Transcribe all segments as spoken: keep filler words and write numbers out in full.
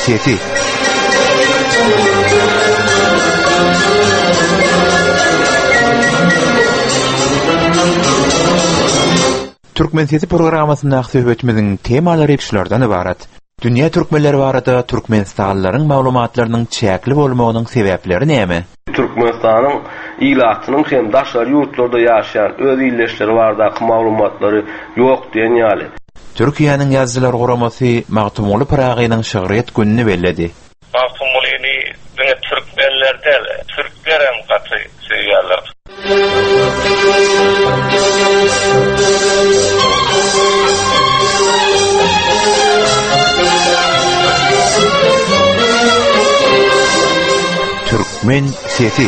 sesi. Türkmen Sesi programmasynda söhbetimizin temalary şulardan ibarat. Dünya türkmenleri barada Türkmenistanlylaryň maglumatlarynyň çäkli bolmagynyň sebäpleri näme? Türkmenistanyň ilatynyň hem daşary ýurtlarda ýaşaýan öz illeşleri barada maglumatlary ýok diýen ýaly. Türkiýanyň ýazgylar guramasy Magtumly Piragynyň şygryet gününi belledi. Magtumlyny diňe türkmenlerde türkler hem gaty söýýärler. Türkmen Sesi.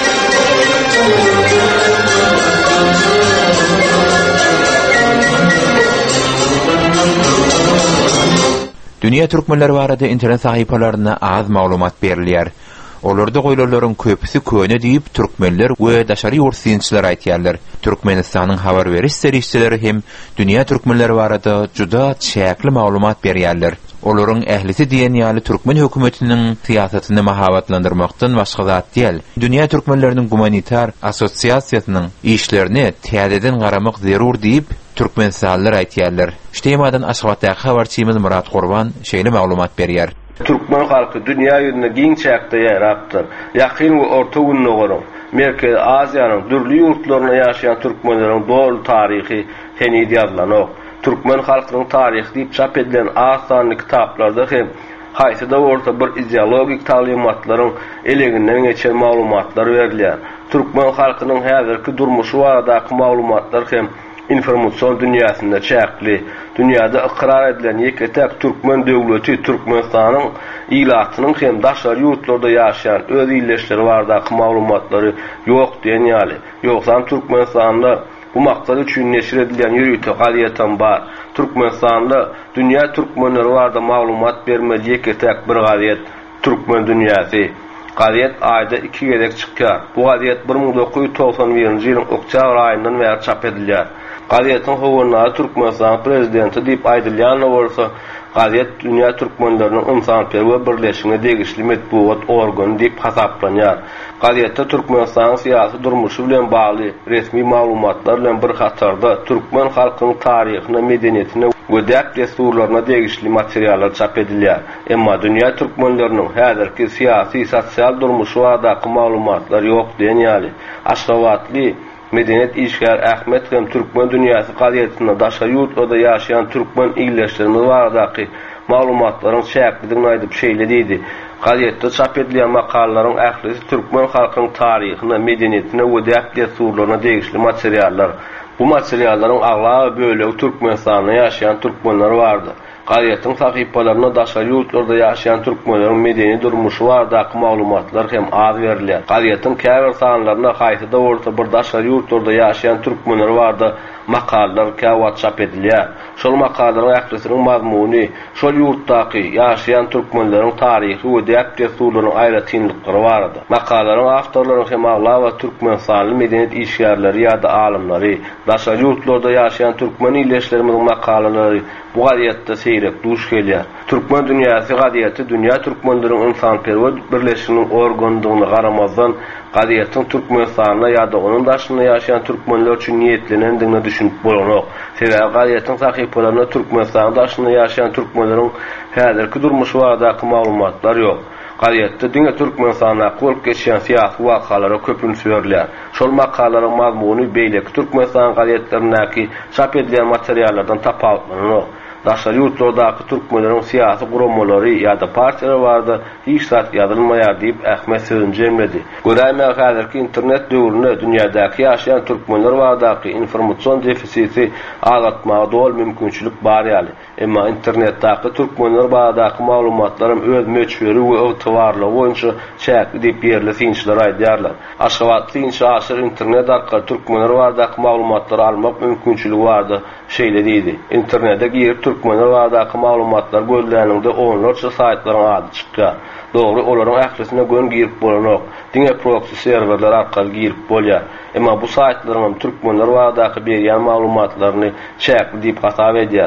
Dünya türkmenleri barada internet sahipalarına az maglumat berilýär. Olarda goýlarlaryň köpüsi köne diýip türkmenler we daşary ýurtçylar aýtýarlar. Türkmenistanyň habar beriş serişçileri hem dünya türkmenleri barada juda çäkli maglumat berýärler. Olaryň ählisi diýen ýaly türkmen hökümetiniň siýasatyny mahabatlandyrmakdan başga zat diýil. Dünya türkmenleriniň gumanitar assosiasiýasynyň işlerini täzeden garamak zerur diýip türkmensallar aýtýarlar. Şeýmadan Aşgabatdaky habarçymyz Murat Gurban şeýle maglumat berýär. Türkmen halky dünýä ýüzünde giň çäkde ýaratdyr. Ýakyn we orta günne görüň. Merkez Aziýanyň dürli ýurtlaryna ýaşaýan türkmenleriň dol taryhy henidi ýazylanyk. Türkmen halkynyň taryhy diýip çap edilen az sanly kitaplarda hem haýsy da orta bir ideologik talymatlaryň eleginden geçen maglumatlar berilýär. Türkmen halkynyň häzirki durmuşy baradaky maglumatlar hem informasyon dünýäsinde çäkli. Dünýäde ikrar edilen ýeketek türkmen döwleti Türkmenistanyň ilatynyň hem daşary ýurtlarda ýaşaýan öz illeşleri baradaky maglumatlary ýok diýen ýaly. Ýoksa Türkmenistanda bu maksat üçin neşir edilen ýürüýte gaýatan bar. Türkmenistanda dünýä türkmenleri barada maglumat bermeli ýeketek bir gaýet Türkmen dünýäsi. Gaýet aýda iki gerek çykýar. Bu gaýet bir ming dokuz ýüz toksan birinji ýylyň oktýabr aýyndan bäri çap edilýär. Gaýetin howunlary Türkmenistan prezidenti diýip aýdylýan bolsa, gaýet dünýä türkmenleriniň ynsanperwer birleşigine degişli medeniýet organy diýip hasaplanýar. Gaýetde Türkmenistan syýasy durmuşy bilen bagly resmi maglumatlar bilen bir hatarda türkmen halkynyň taryhyna, medeniýetine we däp desurlaryna degişli materiallar çap edilýär. Emma dünýä türkmenleriniň häzirki syýasy, sosial durmuşy baradaky maglumatlar ýok diýen ýaly. Aşgabatly Medeniýet işgär Ähmet hem türkmen dünýäsi gazetinde daşary ýurtlarda ýaşaýan türkmen illeşleriniň baradaky maglumatlaryň çäkligini aýdyp şeýlediydi. Gazetde çap edilen makalalaryň ählisi türkmen halkynyň taryhyna, medeniýetine we däp desurlaryna degişli materiallar. Bu materiallaryň aglaby bölegi Türkmenistanda ýaşaýan türkmenler bardy. Gazetin sahypalaryna daşary ýurtlarda ýaşaýan türkmenleriň medeni durmuşy baradaky maglumatlar hem az berilýär. Gazetin käbir sanlaryna haýsy da orta bir daşary ýurtlarda ýaşaýan türkmenler barada makallalar käwat çap edilýär. Şol makalaryň ählisiniň mazmuny, şol ýurtdaky ýaşaýan türkmenleriň taryhy we däp desurlaryň aýratynlyklary bardy. Makalaryň awtorlary hem aglaby türkmensanly medeniýet işgärleri ýa-da alymlary, daşary ýurtlarda ýaşaýan türkmen illeşleriniň makalary bu gazetde seýrek duş gelýär. Türkmen dünýäsi gazeti dünýä türkmenleriň ynsanperwer birleşiginiň organdygyna garamazdan gazetin Türkmenistanyna ýa-da onuň daşynda ýaşaýan türkmenler üçin niýetlenendigine düşünip bolanok. Sebäbi gazetin sahypalaryna Türkmenistanyň daşynda ýaşaýan türkmenleriň häzirki durmuşy baradaky maglumatlar ýok. Gazetde dünýä Türkmenistan'a bolup geçýän syýasy wakalary köpünsü berilýär. Şol makalalaryň mazmuny beýleki Türkmenistan gazetlerindäki çap edilen materiallardan tapawutlanýar. Daşary ýurtlardaky türkmenleriň syýasy guramalary ýa-da partiýalary barada hiç zat ýazylmaýar diýip Ähmet sözüni jemledi. Göräýme häzirki internet döwründe dünýädäki ýaşaýan türkmenler baradaky informasiýon defisiti agatmaga dol mümkinçilik bar ýaly. Emma internetdaky türkmenler baradaky maglumatlarym öz möçberi we ýetirlikligi boýunça çäkli diýip berli synçylar aýdýarlar. Aşgabatly synçy aşyr internet arkaly türkmenler baradaky maglumatlary almak mümkinçiligi bardy şeýle internetde girip türkmenler baradaky maglumatlar gözläninde onlarça saýtlaryň ady çykýar. Dogry olaryň ählisine gön girip bolanok. Diňe proxy serwerler arkaly girip bolýar. Emma bu saýtlaryň türkmenler baradaky berýän maglumatlaryny çäkli diýip hasap edýär.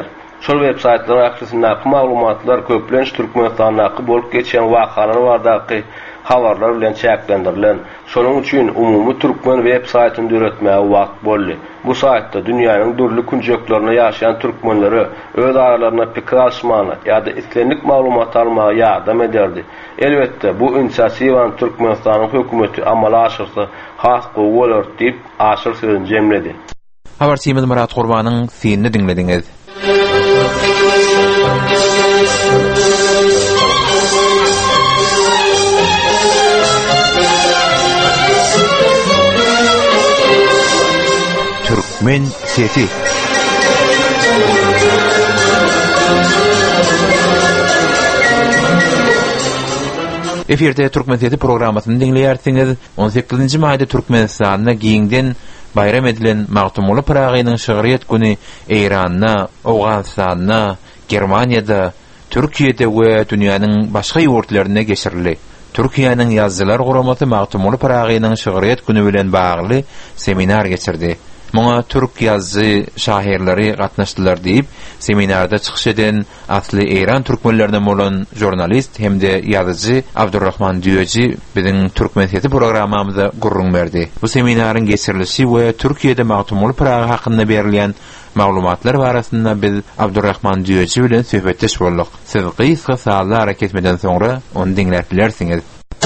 Şol websaytlaryň aksyndaky maglumatlar köplenç Türkmenistanyňky bolup geçen wakalar bardaky habarlar bilen çäklendirilen. Şonuň üçin umumy türkmen websaytyny düretmäge wagt boldy. Bu saytda dünýäniň dürli künjeklerine ýaşaýan türkmenleri öz aralaryna pikir alşmagyna ýa-da islenlik maglumat almaga ýardam ederdi. Elbetde bu inisiatiwany Türkmenistanyň hökümeti amala aşyrsa has gowy bolar diýip aşyr sözüni jemledi. Habarçymyz Murat Gurbanyň synny dinlediňiz. Türkmen sesi. Eferde Türkmen sesi programmasyny dinleýärsiňiz. on sekizinji maýda Türkmenistanyna giňden bayram edilen Magtumly Pragynyň şygyryat güni Eýranyna, Awganystanyna, Germaniýada, Türkiýede we dünýäniň başga ýurtlaryna geçirildi. Türkiýanyň ýazgylar guramasy Magtumly Pragynyň şygyryat güni bilen bagly seminar geçirdi. Muňa türk ýazgy şaherleri gatnaşdylar diýip seminarda çykyş eden asly Eýran türkmenlerinden bolan jurnalist hemde ýazyjy Abdurrahman Düýeci biziň Türkmen sesi programmamyza gurrun berdi. Bu seminaryň geçirilişi we Türkiýede Magtumly Praga hakynda berilýän maglumatlar barasynda biz Abdurrahman Düýeci bilen söhbetdeş bolduk. Siz gysga saatlar hareket etmeden soňra onu dinläp bilersiňiz.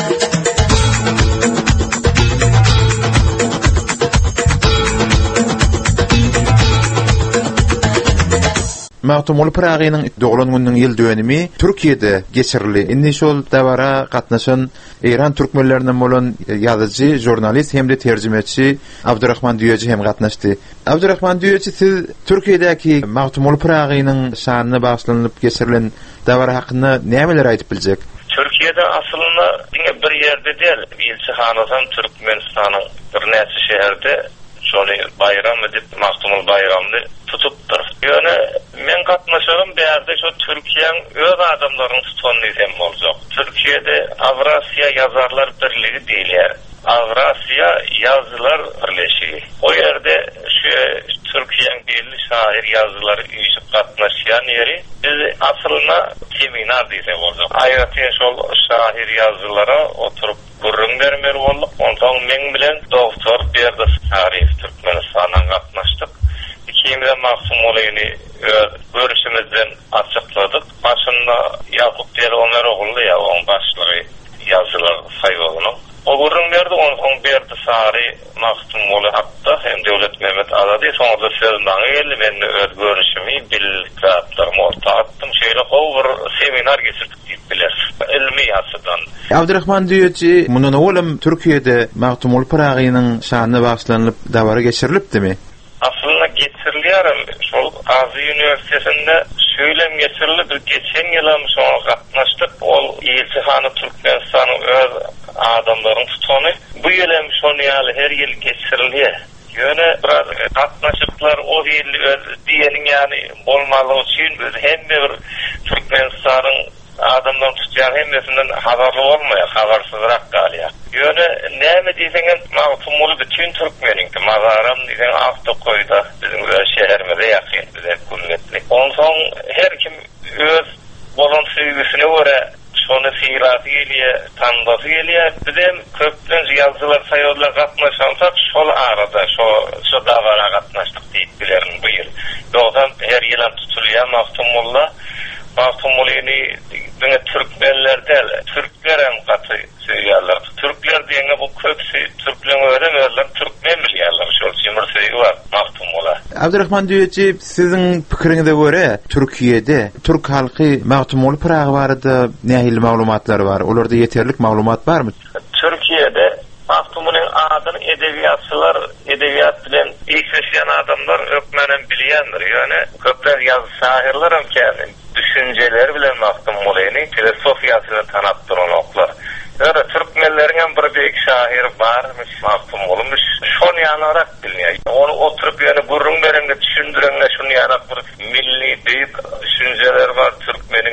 Magtumly Pragynyň doglan günüň ýyl dönemi Türkiýede geçirildi. Indi şol dawara gatnaşan Eýran türkmenlerinden bolan ýazyjy, jurnalist hemde terjümeçi Abdurrahman Düýeci hem gatnaşdy. Abdurrahman Düýeci, siz Türkiýedäki Magtumly Pragynyň şanyna baglanyp geçirilen dawara hakynda nämeler aýdyp biljek? Türkiýede aslynda bir ýerde däl, Ilçihanadan Türkmenistanyň bir näçe şäherde şonu bayram edip Magtumly bayramny tutupdyr. Ýöne men gatnaşarym berde şu Türkiýeň öz adamlaryny tutanyny hem boljak. Türkiýede Avrasiýa ýazarlar birligi diýilýär. Avrasiýa ýazgylar birleşigi. O ýerde şu Türkiýeň belli şair ýazgylary üýüşip gatnaşýan ýeri biz aslynda seminar diýsek boljak. Aýatyn şol şair ýazgylara oturup gurrun bermeli bolduk. Ondan men bilen doktor Berdas Arif Türkmenistanyň gatnaşdyk. Kimde Magtumulyny görüşimizden açıkladık. Başında Yakup diýer onlar oğullu ya, onun başlığı yazılar sayıldığını. O gurrun berdi, onun berdi sari Magtumuly hatta hem Devlet Mehmet Azadi. Sonra da sözden geldi, ben de öz görüşümü bilgiratlarımı orta attım. Şöyle kovur seminer geçirdik deyip biler. İlmi yazıdan. Abdurrahman Düýeci, mundan oğlum Türkiýede Magtumly Pragynyň şanyna baglanyp dawara geçirilipdi mi? Aslında geçirilýär. Şol Gazi Üniversitesinde söýlem geçirildi. Bir geçen ýylym şoňa gatnaşdyk. Ol Ilçihana Türkmenistanyň öz adamlaryny tutany. Bu ýylym şonu ýaly her ýyl geçirilýär. Ýöne biraz gatnaşyklar o ýyl diýeniň ýani bolmaly üçin biz hemme bir Türkmenistanyň adamdan tutýan hemmesinden habarly bolmaýar, habarsızrak galýar. Ýöne näme diýseňiz Magtumly bütün türkmeniňki mazaram diýen Awtokoýda biziň şäherimize ýakyn bize kulletli. Ondan her kim öz bolan süýgüsine görä şonu fiýraty gelýär, tandaty gelýär. Bizem köplen ýazgylar saýarlar gatnaşansak şol arada şo şo dawara gatnaşdyk diýip bilerin bu ýyl. Ýogdan her ýylan tutulýan Magtumly Magtumulyny diňe türkmenlerde türkler hem gaty söýýärler. Türkler diňe bu köpsi türkler öğrenýärler, türkmen bilýärler. Şol jemir söýgi bar Magtumuly. Abdurrahman Düýeci, siziň pikiriňize görä Türkiýede türk halky Magtumuly Praga barada nähili maglumatlar bar? Olarda ýeterlik maglumat barmy? Türkiýede Magtumulyň adyny edebiýatçylar, edebiýat bilen işleşýän adamlar ökmenen bilýändir. Ýöne köpler ýazgy şaherler hem käni düşünceler bilen Magtumulyny filosofiýasyny tanapdyran oklar. Ýöne türkmenleriň bir beýik şair barmy Magtumulymyş. Şonu ýanarak bilýär. Onu oturup ýöne gurrun berende düşündireňe şunu ýanak bir milli beýik düşünceler bar. Türkmeniň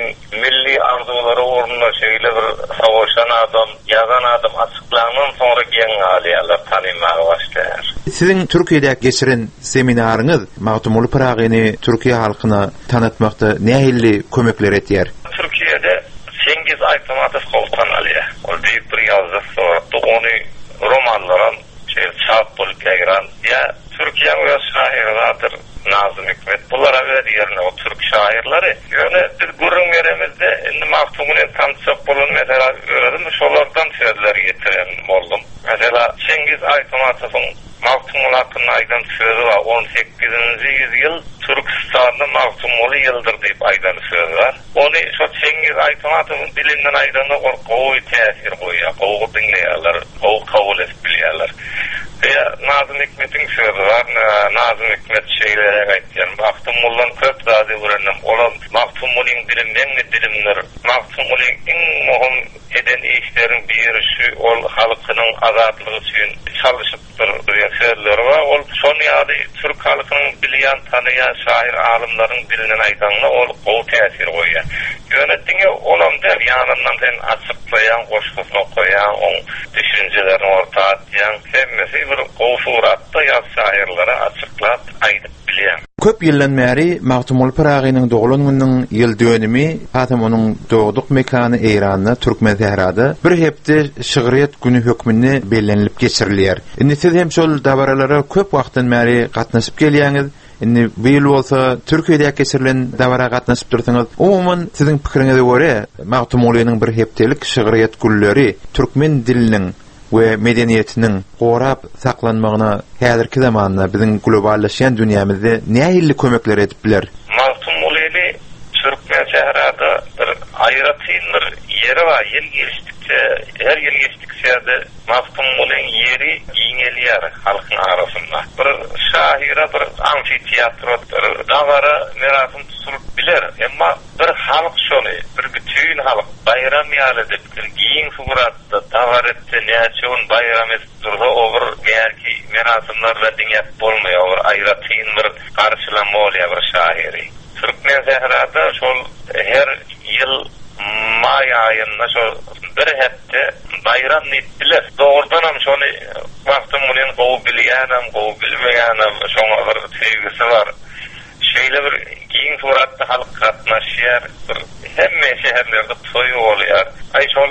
milli arzuları uğruna şeýle bir savaşan adam, yazan adam açıklanan sonra giň alýarlar, tanymagy başlaýar. Sizin Türkiýede geçiren seminaryňyz Magtumuly Pyragyny Türkiýe halkyna tanıtmakda nähili kömekler etýär? Türkiýede Cengiz Aytmatov koltan alýar. Ol büyük bir ýazgyç, ony romanlara şey çap bolup ýaýran. Ya Türkiýe we şairlarydyr. Nazım Hikmet. Bulara verýärler o Türk şairleri. Ýöne biz gurrun beremizde indi Magtumuly tanıtsak bolan mesela öýredim, şolardan sözler getiren boldum. Mesela Cengiz Aytmatowyň Magtumuly hakkında aýdan sözü var. on sekizinji ýüzyıl Türkistanda Magtumuly ýyldyr diýip aýdan sözü var. Ony şo Cengiz Aytmatowyň dilinden aýdanda gowy täsir goýýar. Gowy dinleýärler, gowy kabul etbilýärler. Ya Nazım Hikmet'in sözü var. Nazım Hikmet şeylere aýtýar. Magtumulyň köp zady öğrendim. Olam Magtumulyň dilim meňe dilimler. Magtumuly iň muhim eden işlerin biri şu, ol halkynyň azatlygy üçin çalışypdyr diýen sözleri var. Ol şonu ýa-da Türk halkynyň bilýän, tanıyan şair alymlaryň dilinden aýdanda ol gowy täsir goýýar. Ýönetdiňe olam der ýanyndan sen açyklaýan, goşgusyna goýan, oň düşünjelerini ortağa atýan, hemmesi bir gowy suratda ýaz şairlere açyklap aýdyp bilýär. Köp ýyldan bäri Magtumuly Pyragynyň doglan günüň ýyl dönümi, hatam onuň dogduk mekany Eýranda, Türkmen Tehrada bir hepde şygyryýat güni hökmünde bellenilip geçirilýär. Indi siz hem şol dabaralara köp wagtdan bäri gatnaşyp gelýäňiz. Indi bu ýyl bolsa Türkiýede geçirilen dabara gatnaşyp dursaňyz, umumyň siziň pikiriňize görä Magtumulynyň bir hepdelik şygyryýat gülleri türkmen diliniň we medeniýetiniň gorap saklanmagyna häzirki zamanda biziň globallaşýan dünýämizde nähili kömekler edip biler? Magtumuly Türkmen şäherinde bir aýratyn bir ýeri bar. Ýer geçdikçe, her ýer geçdikçe de Magtumulyň ýeri giňelýär halkyň arasynda. Bir şaira, bir amfiteatr, bir dawara merasym tutulyp biler. Emma bir halk şony, bir bütün halk bayram ýalydyp, giň suratda dawar etdi, näçe bayram etdirdi, ogur belki merasymlar we diňet bolmaýar, ogur aýratyn bir garşylama bolýar bir şairi. Türkmen şäherinde şol her ýyl may aýynda şol bir hepde bayram etdiler. Dogrudan hem şonu Magtumulyň gowy bilýänem, gowy bilmeýänem şoňa bir sevgisi bar. Şeýle bir giň suratda halk gatnaşýar, bir hemme şäherlerde toý bolýar. Aý şol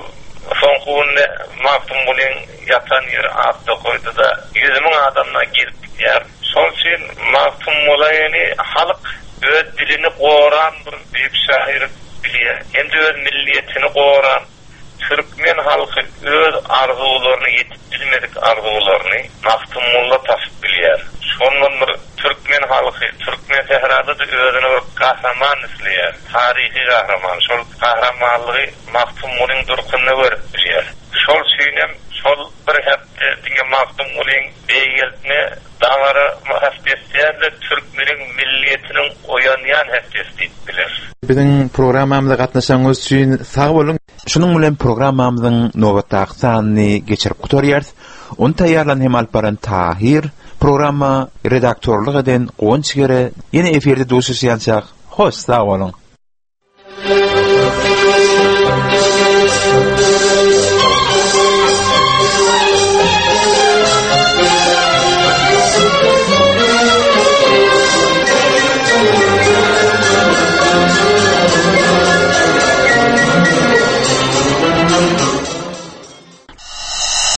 soňky Magtumulyň ýatan ýeri atda goýdy da yüz miň adamlar girip ýer. Şol üçin Magtumulyny halk öz dilini goran bir büyük şair bilýär. Endi öz milliýetini goran Türkmen halky öz arzularyny ýetip bilmedik arzularyny Magtumulla taşyp bilýär. Şondan bir Türkmen halky, Türkmen şäherinde de özüni bir kahraman isleýär. Tarihi kahraman. Şol kahramanlygy Magtumulyň durkuny görüp bilýär. Şol süýnem, şol bir hepde diňe Magtumulyň beýgeltine dawara hepdesinde Türkmeniň milliýetiniň oýanýan hepdesi bilir. Biziň programmamyzda gatnaşaňyz üçin sag bolun. Şunuň bilen programmamyzyň nowatdaky sanyny geçirip gutarýarys. Onu taýýarlan hem alparan Tahir, programma redaktorlyk eden Gonçgere ýene eferde duşuşýançak. Hoş, sag bolun.